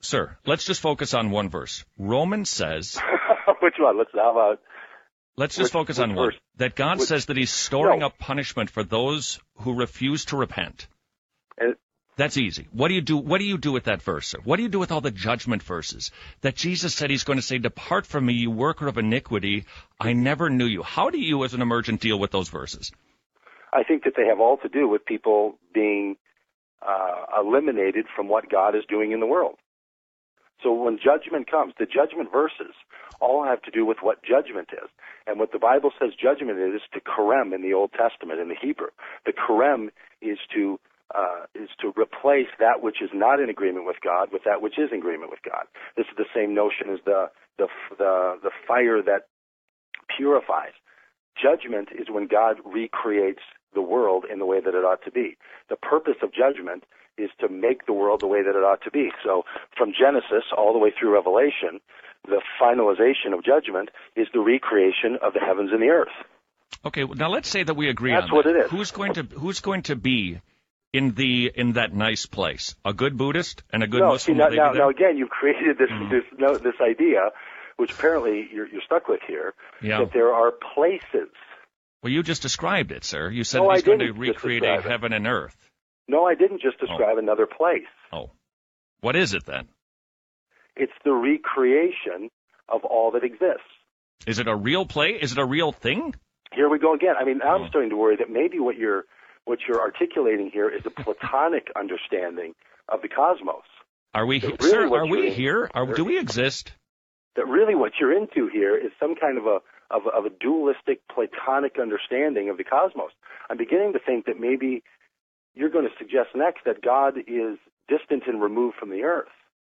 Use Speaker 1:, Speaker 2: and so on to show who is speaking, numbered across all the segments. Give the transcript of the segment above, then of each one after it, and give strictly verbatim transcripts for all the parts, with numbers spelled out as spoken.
Speaker 1: Sir, let's just focus on one verse. Romans says...
Speaker 2: Which one? Let's how about...
Speaker 1: Let's just
Speaker 2: which,
Speaker 1: focus
Speaker 2: which
Speaker 1: on one.
Speaker 2: verse?
Speaker 1: That God
Speaker 2: which,
Speaker 1: says that he's storing
Speaker 2: no.
Speaker 1: up punishment for those who refuse to repent.
Speaker 2: And,
Speaker 1: That's easy. What do you do? What do you do with that verse, sir? What do you do with all the judgment verses that Jesus said he's going to say, "Depart from me, you worker of iniquity. I never knew you." How do you, as an emergent, deal with those verses?
Speaker 2: I think that they have all to do with people being uh, eliminated from what God is doing in the world. So when judgment comes, the judgment verses all have to do with what judgment is. And what the Bible says judgment is, is to karem in the Old Testament, in the Hebrew. The karem is to uh, is to replace that which is not in agreement with God with that which is in agreement with God. This is the same notion as the the the, the fire that purifies. Judgment is when God recreates the world in the way that it ought to be. The purpose of judgment is to make the world the way that it ought to be. So from Genesis all the way through Revelation, the finalization of judgment is the recreation of the heavens and the earth.
Speaker 1: Okay, now let's say that we agree
Speaker 2: That's
Speaker 1: on that.
Speaker 2: what it is.
Speaker 1: Who's going to who's going to be in the in that nice place? A good Buddhist and a good
Speaker 2: no,
Speaker 1: Muslim?
Speaker 2: see, now,
Speaker 1: will they
Speaker 2: now,
Speaker 1: be there?
Speaker 2: now again, you've created this
Speaker 1: Mm.
Speaker 2: this no, this idea, which apparently you're, you're stuck with here,
Speaker 1: Yeah.
Speaker 2: that there are places.
Speaker 1: Well, you just described it, sir. You said
Speaker 2: No,
Speaker 1: that he's
Speaker 2: I
Speaker 1: going to
Speaker 2: didn't just
Speaker 1: recreate a
Speaker 2: describe it.
Speaker 1: heaven and earth.
Speaker 2: No, I didn't just describe another place.
Speaker 1: Oh, what is it then?
Speaker 2: It's the recreation of all that exists.
Speaker 1: Is it a real play? Is it a real thing?
Speaker 2: Here we go again. I mean, I'm
Speaker 1: Oh.
Speaker 2: starting to worry that maybe what you're what you're articulating here is a Platonic understanding of the cosmos.
Speaker 1: Are we, he-
Speaker 2: Really
Speaker 1: sir?
Speaker 2: what
Speaker 1: Are we
Speaker 2: you're-
Speaker 1: here? Are, do we exist?
Speaker 2: That really what you're into here is some kind of a of, a- of a dualistic Platonic understanding of the cosmos. I'm beginning to think that maybe you're going to suggest next that God is distant and removed from the earth.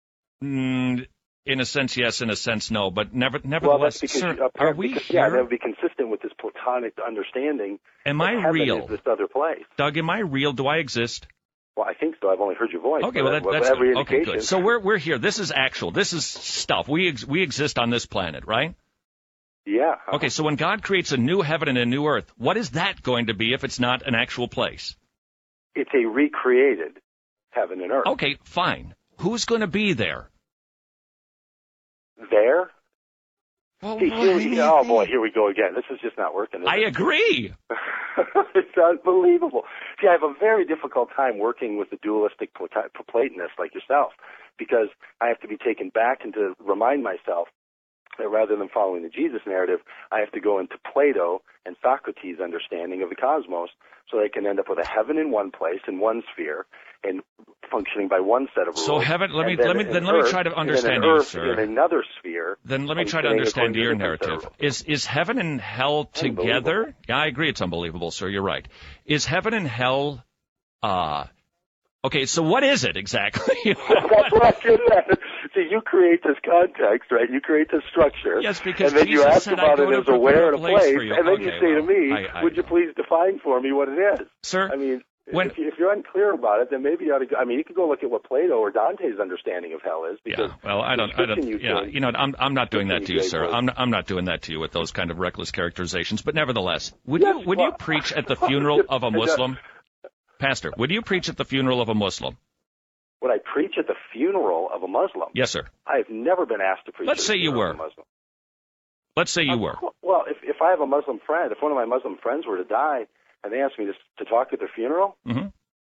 Speaker 1: Mm, in a sense, yes. In a sense, no. But never,
Speaker 2: Well,
Speaker 1: nevertheless,
Speaker 2: that's because
Speaker 1: sir,
Speaker 2: you,
Speaker 1: are we
Speaker 2: because,
Speaker 1: here?
Speaker 2: yeah, that would be consistent with this Platonic understanding.
Speaker 1: Am
Speaker 2: that
Speaker 1: I
Speaker 2: heaven
Speaker 1: real?
Speaker 2: Is this other place?
Speaker 1: Doug, am I real? Do I exist?
Speaker 2: Well, I think so. I've only heard your voice.
Speaker 1: Okay,
Speaker 2: but
Speaker 1: well, that,
Speaker 2: with
Speaker 1: that's
Speaker 2: every
Speaker 1: good. Okay,
Speaker 2: indication.
Speaker 1: good. So we're we're here. This is actual. This is stuff. We ex- we exist on this planet, right?
Speaker 2: Yeah.
Speaker 1: Okay, so when God creates a new heaven and a new earth, what is that going to be if it's not an actual place?
Speaker 2: It's a recreated heaven and earth.
Speaker 1: Okay, fine. Who's going to be there?
Speaker 2: There?
Speaker 1: Well,
Speaker 2: See, here we, oh, boy, here we go again. This is just not working. is
Speaker 1: I
Speaker 2: it?
Speaker 1: agree.
Speaker 2: It's unbelievable. See, I have a very difficult time working with a dualistic Plat- Platonist like yourself because I have to be taken back and to remind myself that rather than following the Jesus narrative, I have to go into Plato and Socrates' understanding of the cosmos so they can end up with a heaven in one place, in one sphere, and functioning by one set of rules.
Speaker 1: So heaven, let me
Speaker 2: and then
Speaker 1: let me
Speaker 2: an
Speaker 1: then let me
Speaker 2: earth,
Speaker 1: try to
Speaker 2: and then
Speaker 1: understand
Speaker 2: an
Speaker 1: you,
Speaker 2: earth
Speaker 1: sir.
Speaker 2: in another sphere.
Speaker 1: Then let me try to
Speaker 2: functioning
Speaker 1: understand
Speaker 2: according to
Speaker 1: your
Speaker 2: different
Speaker 1: narrative.
Speaker 2: set of rules.
Speaker 1: Is is heaven and hell together?
Speaker 2: Unbelievable.
Speaker 1: Yeah, I agree it's unbelievable, sir. You're right. Is heaven and hell uh okay, so what is it exactly?
Speaker 2: That's what I'm getting at. See, you create this context, right? You create this structure.
Speaker 1: Yes, because
Speaker 2: and then
Speaker 1: Jesus
Speaker 2: you ask
Speaker 1: said,
Speaker 2: about
Speaker 1: "I go
Speaker 2: it
Speaker 1: to
Speaker 2: as a where and a
Speaker 1: prepare a place
Speaker 2: place,
Speaker 1: for you."
Speaker 2: and then
Speaker 1: Okay,
Speaker 2: you say
Speaker 1: well,
Speaker 2: to me,
Speaker 1: I- I
Speaker 2: "Would you
Speaker 1: know.
Speaker 2: please define for me what it is?"
Speaker 1: Sir,
Speaker 2: I mean,
Speaker 1: when-
Speaker 2: if, you, if you're unclear about it, then maybe you ought to. Go, I mean, you could go look at what Plato or Dante's understanding of hell is. Because
Speaker 1: yeah, well, I don't, I don't,
Speaker 2: description you
Speaker 1: yeah,
Speaker 2: gave-
Speaker 1: you know, I'm, I'm not doing that to you,
Speaker 2: description
Speaker 1: sir.
Speaker 2: you gave
Speaker 1: I'm,
Speaker 2: was-
Speaker 1: I'm not doing that to you with those kind of reckless characterizations. But nevertheless, would
Speaker 2: Yes,
Speaker 1: you, would
Speaker 2: well,
Speaker 1: you preach at the funeral of a Muslim, Pastor? Would you preach at the funeral of a Muslim?
Speaker 2: Would I preach at the funeral of a Muslim?
Speaker 1: Yes, sir.
Speaker 2: I have never been asked to preach.
Speaker 1: Let's
Speaker 2: at
Speaker 1: say
Speaker 2: the
Speaker 1: you
Speaker 2: funeral
Speaker 1: were.
Speaker 2: of a Muslim.
Speaker 1: Let's say you
Speaker 2: Of
Speaker 1: were.
Speaker 2: cour- Well, if if I have a Muslim friend, if one of my Muslim friends were to die, and they asked me to to talk at their funeral,
Speaker 1: hmm
Speaker 2: of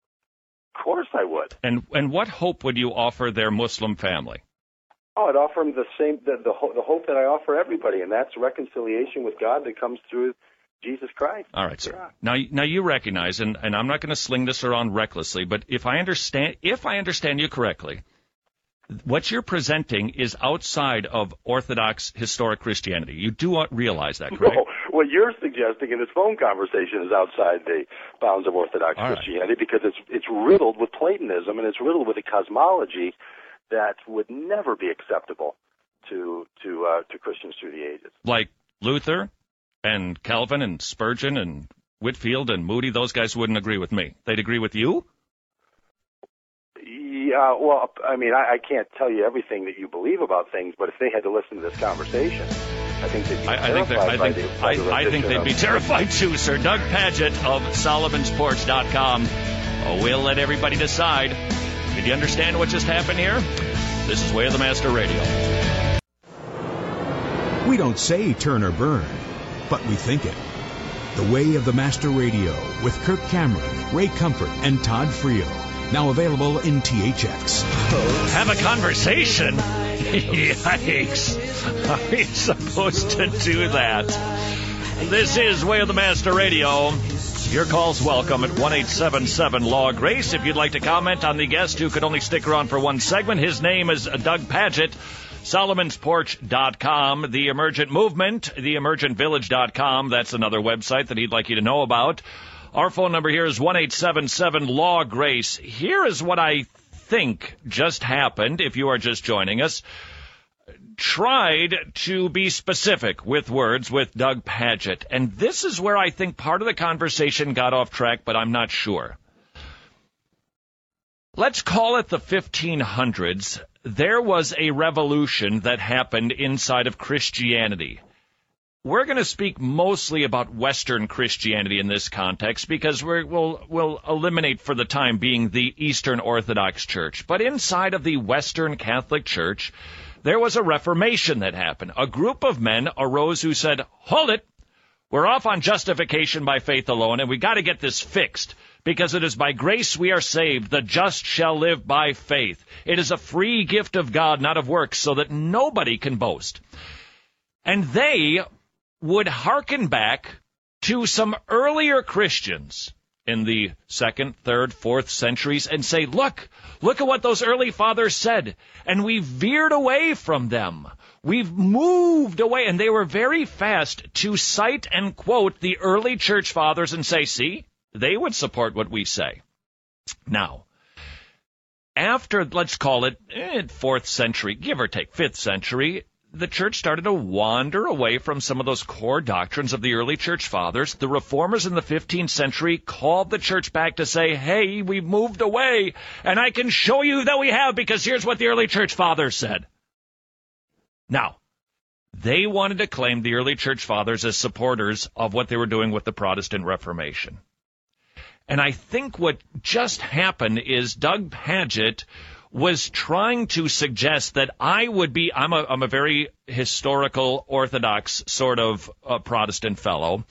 Speaker 2: course I would.
Speaker 1: And and what hope would you offer their Muslim family?
Speaker 2: Oh, I'd offer them the same the the, ho- the hope that I offer everybody, and that's reconciliation with God that comes through Jesus Christ.
Speaker 1: All right, sir.
Speaker 2: Yeah.
Speaker 1: Now, now you recognize, and, and I'm not going to sling this around recklessly, but if I understand, if I understand you correctly, what you're presenting is outside of Orthodox historic Christianity. You do not realize that, correct?
Speaker 2: No, what you're suggesting in this phone conversation is outside the bounds of Orthodox
Speaker 1: All right.
Speaker 2: Christianity because it's it's riddled with Platonism and it's riddled with a cosmology that would never be acceptable to to uh, to Christians through the ages.
Speaker 1: Like Luther and Calvin and Spurgeon and Whitfield and Moody, those guys wouldn't agree with me. They'd agree with you?
Speaker 2: Yeah, well, I mean, I, I can't tell you everything that you believe about things, but if they had to listen to this conversation, I think they'd be
Speaker 1: I, I think they're,
Speaker 2: terrified
Speaker 1: I
Speaker 2: by
Speaker 1: think
Speaker 2: the, by the
Speaker 1: I, I think
Speaker 2: rendition
Speaker 1: they'd be
Speaker 2: of-
Speaker 1: terrified too, sir. Doug Padgett of Solomons Porch dot com. Oh, we'll let everybody decide. Did you understand what just happened here? This is Way of the Master Radio.
Speaker 3: We don't say turn or burn, but we think it. The Way of the Master Radio with Kirk Cameron, Ray Comfort, and Todd Frio. Now available in T H X.
Speaker 1: Have a conversation? Yikes. Are we supposed to do that? This is Way of the Master Radio. Your call's welcome at one eight seven seven Law Grace. If you'd like to comment on the guest who could only stick around for one segment, his name is Doug Pagitt. Solomons Porch dot com, The Emergent Movement, the emergent village dot com. That's another website that he'd like you to know about. Our phone number here is one eight seven seven Law Grace. Here is what I think just happened, if you are just joining us. Tried to be specific with words with Doug Pagitt. And this is where I think part of the conversation got off track, but I'm not sure. Let's call it the fifteen hundreds. There was a revolution that happened inside of Christianity. We're going to speak mostly about Western Christianity in this context because we're, we'll, we'll eliminate for the time being the Eastern Orthodox Church. But inside of the Western Catholic Church, there was a reformation that happened. A group of men arose who said, hold it, we're off on justification by faith alone, and we got to get this fixed. Because it is by grace we are saved, the just shall live by faith. It is a free gift of God, not of works, so that nobody can boast. And they would hearken back to some earlier Christians in the second, third, fourth centuries and say, look, look at what those early fathers said. And we veered away from them. We've moved away. And they were very fast to cite and quote the early church fathers and say, see, they would support what we say. Now, after, let's call it, eh, fourth century, give or take, fifth century, the church started to wander away from some of those core doctrines of the early church fathers. The reformers in the fifteenth century called the church back to say, hey, we've moved away, and I can show you that we have because here's what the early church fathers said. Now, they wanted to claim the early church fathers as supporters of what they were doing with the Protestant Reformation. And I think what just happened is Doug Pagitt was trying to suggest that I would be, I'm a, I'm a very historical, orthodox sort of uh, Protestant fellow.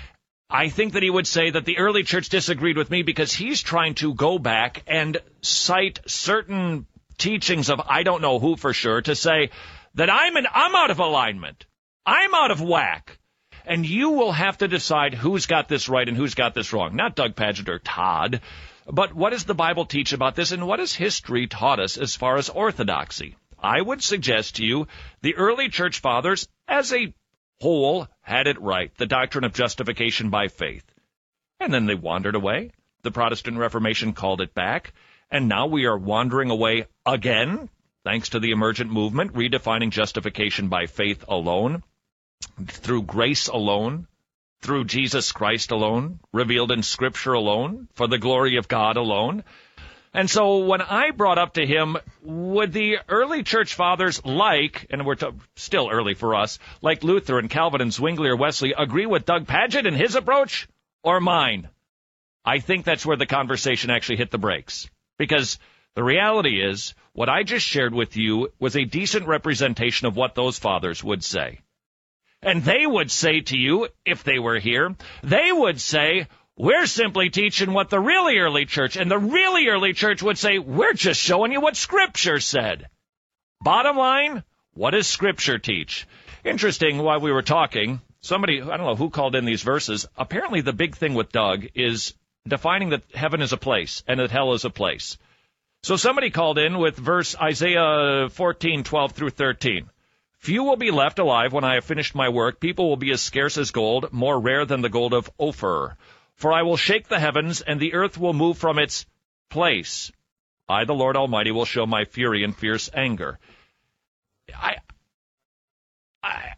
Speaker 1: I think that he would say that the early church disagreed with me because he's trying to go back and cite certain teachings of I don't know who for sure to say that I'm an, I'm out of alignment. I'm out of whack. And you will have to decide who's got this right and who's got this wrong. Not Doug Pagitt or Todd, but what does the Bible teach about this, and what has history taught us as far as orthodoxy? I would suggest to you the early church fathers, as a whole, had it right, the doctrine of justification by faith. And then they wandered away. The Protestant Reformation called it back, and now we are wandering away again, thanks to the emergent movement, redefining justification by faith alone. Through grace alone, through Jesus Christ alone, revealed in Scripture alone, for the glory of God alone. And so when I brought up to him, would the early church fathers like, and we're to, still early for us, like Luther and Calvin and Zwingli or Wesley, agree with Doug Pagitt and his approach, or mine? I think that's where the conversation actually hit the brakes. Because the reality is, what I just shared with you was a decent representation of what those fathers would say. And they would say to you, if they were here, they would say, we're simply teaching what the really early church, and the really early church would say, we're just showing you what Scripture said. Bottom line, what does Scripture teach? Interesting, while we were talking, somebody, I don't know who called in these verses, apparently the big thing with Doug is defining that heaven is a place and that hell is a place. So somebody called in with verse Isaiah fourteen, twelve through thirteen. Few will be left alive when I have finished my work. People will be as scarce as gold, more rare than the gold of Ophir. For I will shake the heavens, and the earth will move from its place. I, the Lord Almighty, will show my fury and fierce anger. I, I,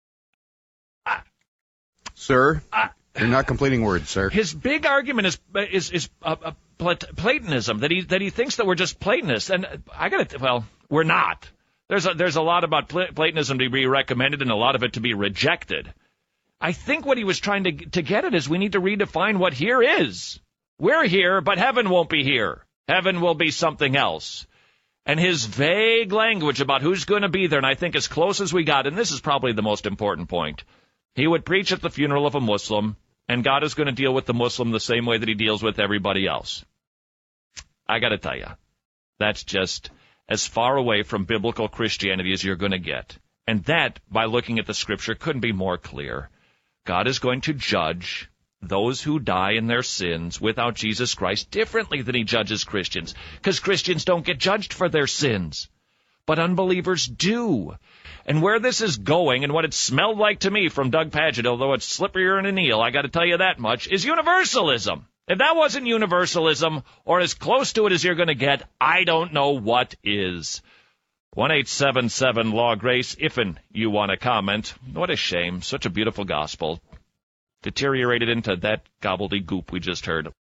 Speaker 1: I
Speaker 4: Sir,
Speaker 1: I,
Speaker 4: you're not completing words, sir.
Speaker 1: His big argument is is is uh, uh, Platonism, that he that he thinks that we're just Platonists, and I got to well, we're not. There's a, there's a lot about Platonism to be recommended and a lot of it to be rejected. I think what he was trying to to get at is we need to redefine what here is. We're here, but heaven won't be here. Heaven will be something else. And his vague language about who's going to be there, and I think as close as we got, and this is probably the most important point, he would preach at the funeral of a Muslim, and God is going to deal with the Muslim the same way that he deals with everybody else. I got to tell you, that's just as far away from biblical Christianity as you're going to get. And that, by looking at the Scripture, couldn't be more clear. God is going to judge those who die in their sins without Jesus Christ differently than he judges Christians, because Christians don't get judged for their sins, but unbelievers do. And where this is going, and what it smelled like to me from Doug Padgett, although it's slipperier than an eel, I got to tell you that much, is universalism. If that wasn't universalism, or as close to it as you're going to get, I don't know what is. one eight seven seven Law Grace, if and you want to comment. What a shame. Such a beautiful gospel. Deteriorated into that gobbledygook we just heard.